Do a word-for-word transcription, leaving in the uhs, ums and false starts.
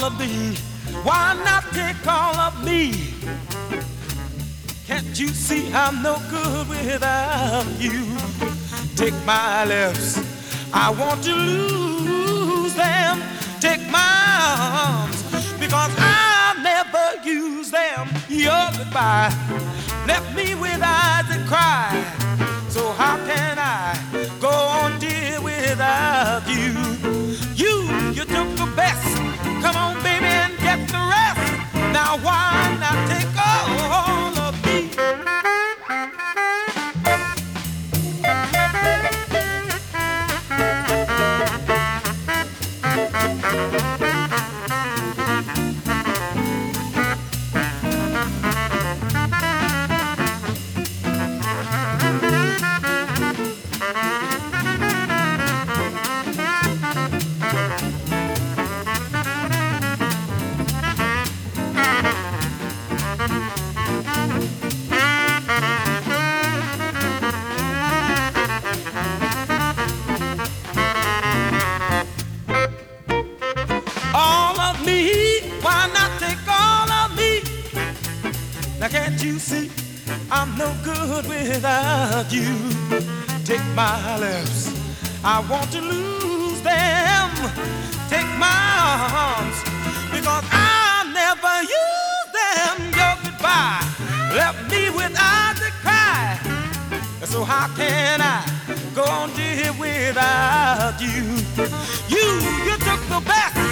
all of thee? Why not take all of me? Can't you see I'm no good without you? Take my lips, I want to lose them. Take my arms, because I'll never use them. Your goodbye left me with eyes that cry. So how can I go on, dear, without you? You, you took the best. Come on, baby, and get the rest. Now why not take all of me? Now can't you see I'm no good without you? Take my lips, I want to lose them. Take my arms, because I'll never use them. Your goodbye left me with eyes that cry. So how can I go on, dear, without you? You, you took the best.